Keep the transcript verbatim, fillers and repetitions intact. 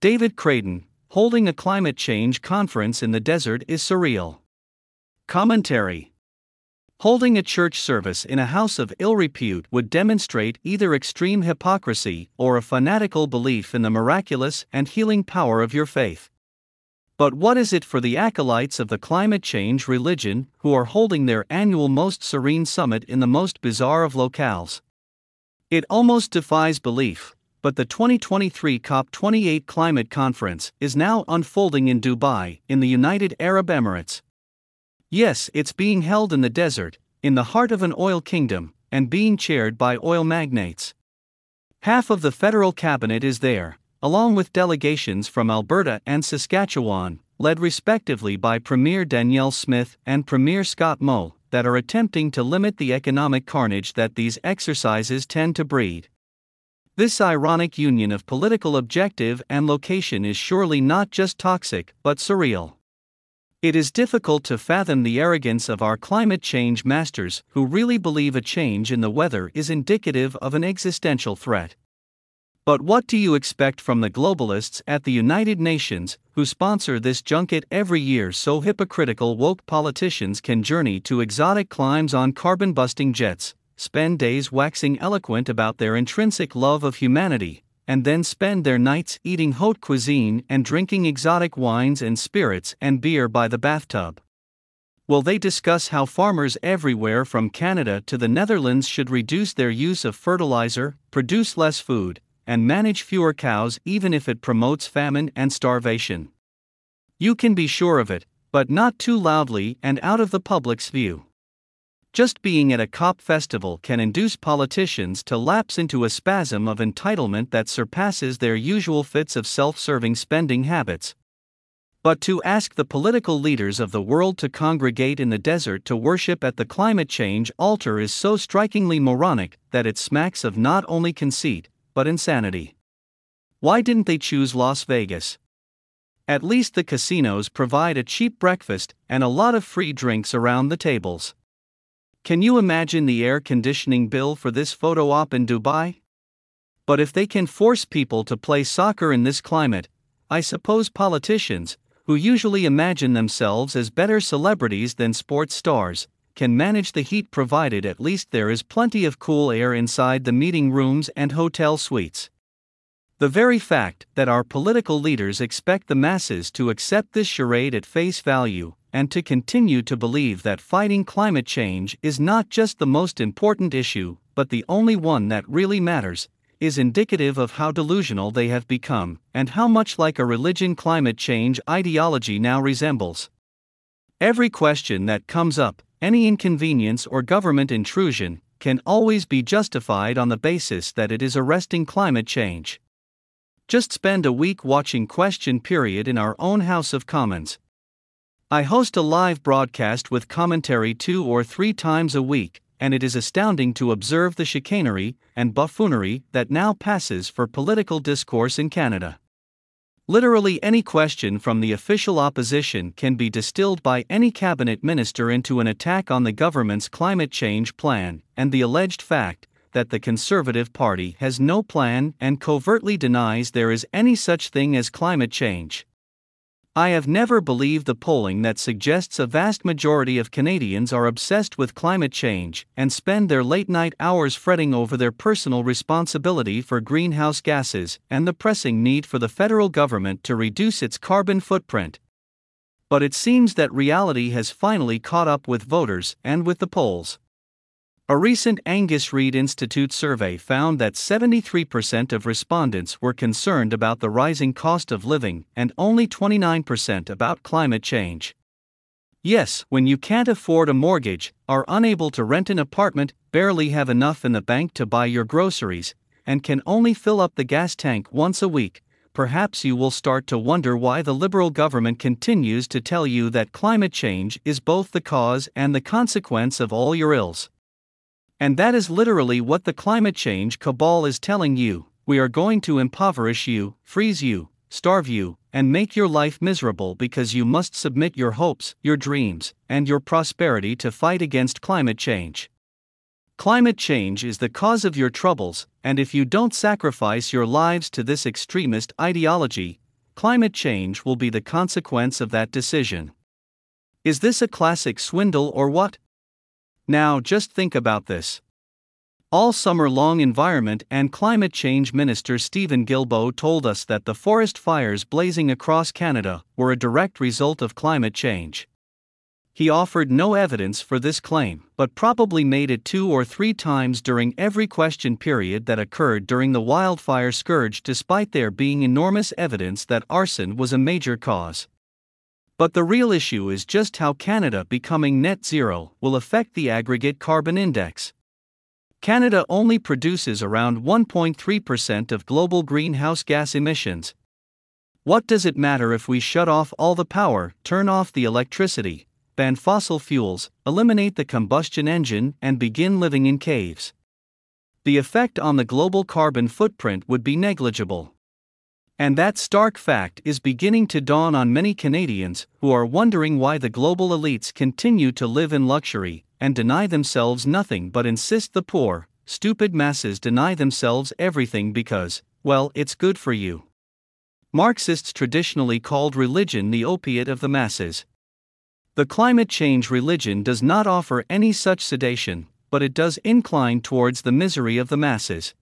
David Creighton, holding a climate change conference in the desert is surreal. Commentary. Holding a church service in a house of ill repute would demonstrate either extreme hypocrisy or a fanatical belief in the miraculous and healing power of your faith. But what is it for the acolytes of the climate change religion who are holding their annual Most Serene Summit in the most bizarre of locales? It almost defies belief, but the twenty twenty-three COP twenty-eight climate conference is now unfolding in Dubai, in the United Arab Emirates. Yes, it's being held in the desert, in the heart of an oil kingdom, and being chaired by oil magnates. Half of the federal cabinet is there, along with delegations from Alberta and Saskatchewan, led respectively by Premier Danielle Smith and Premier Scott Moe, that are attempting to limit the economic carnage that these exercises tend to breed. This ironic union of political objective and location is surely not just toxic, but surreal. It is difficult to fathom the arrogance of our climate change masters who really believe a change in the weather is indicative of an existential threat. But what do you expect from the globalists at the United Nations, who sponsor this junket every year so hypocritical woke politicians can journey to exotic climes on carbon-busting jets, spend days waxing eloquent about their intrinsic love of humanity, and then spend their nights eating haute cuisine and drinking exotic wines and spirits and beer by the bathtub? Will they discuss how farmers everywhere from Canada to the Netherlands should reduce their use of fertilizer, produce less food, and manage fewer cows even if it promotes famine and starvation? You can be sure of it, but not too loudly and out of the public's view. Just being at a COP festival can induce politicians to lapse into a spasm of entitlement that surpasses their usual fits of self-serving spending habits. But to ask the political leaders of the world to congregate in the desert to worship at the climate change altar is so strikingly moronic that it smacks of not only conceit, but insanity. Why didn't they choose Las Vegas? At least the casinos provide a cheap breakfast and a lot of free drinks around the tables. Can you imagine the air conditioning bill for this photo op in Dubai? But if they can force people to play soccer in this climate, I suppose politicians, who usually imagine themselves as better celebrities than sports stars, can manage the heat provided at least there is plenty of cool air inside the meeting rooms and hotel suites. The very fact that our political leaders expect the masses to accept this charade at face value, and to continue to believe that fighting climate change is not just the most important issue, but the only one that really matters, is indicative of how delusional they have become, and how much like a religion climate change ideology now resembles. Every question that comes up, any inconvenience or government intrusion, can always be justified on the basis that it is arresting climate change. Just spend a week watching Question Period in our own House of Commons. I host a live broadcast with commentary two or three times a week, and it is astounding to observe the chicanery and buffoonery that now passes for political discourse in Canada. Literally any question from the official opposition can be distilled by any cabinet minister into an attack on the government's climate change plan, and the alleged fact that the Conservative Party has no plan and covertly denies there is any such thing as climate change. I have never believed the polling that suggests a vast majority of Canadians are obsessed with climate change and spend their late-night hours fretting over their personal responsibility for greenhouse gases and the pressing need for the federal government to reduce its carbon footprint. But it seems that reality has finally caught up with voters and with the polls. A recent Angus Reid Institute survey found that seventy-three percent of respondents were concerned about the rising cost of living and only twenty-nine percent about climate change. Yes, when you can't afford a mortgage, are unable to rent an apartment, barely have enough in the bank to buy your groceries, and can only fill up the gas tank once a week, perhaps you will start to wonder why the Liberal government continues to tell you that climate change is both the cause and the consequence of all your ills. And that is literally what the climate change cabal is telling you: we are going to impoverish you, freeze you, starve you, and make your life miserable because you must submit your hopes, your dreams, and your prosperity to fight against climate change. Climate change is the cause of your troubles, and if you don't sacrifice your lives to this extremist ideology, climate change will be the consequence of that decision. Is this a classic swindle or what? Now just think about this. All summer long, Environment and Climate Change Minister Stephen Guilbeault told us that the forest fires blazing across Canada were a direct result of climate change. He offered no evidence for this claim, but probably made it two or three times during every question period that occurred during the wildfire scourge, despite there being enormous evidence that arson was a major cause. But the real issue is just how Canada becoming net zero will affect the aggregate carbon index. Canada only produces around one point three percent of global greenhouse gas emissions. What does it matter if we shut off all the power, turn off the electricity, ban fossil fuels, eliminate the combustion engine, and begin living in caves? The effect on the global carbon footprint would be negligible. And that stark fact is beginning to dawn on many Canadians who are wondering why the global elites continue to live in luxury and deny themselves nothing but insist the poor, stupid masses deny themselves everything because, well, it's good for you. Marxists traditionally called religion the opiate of the masses. The climate change religion does not offer any such sedation, but it does incline towards the misery of the masses.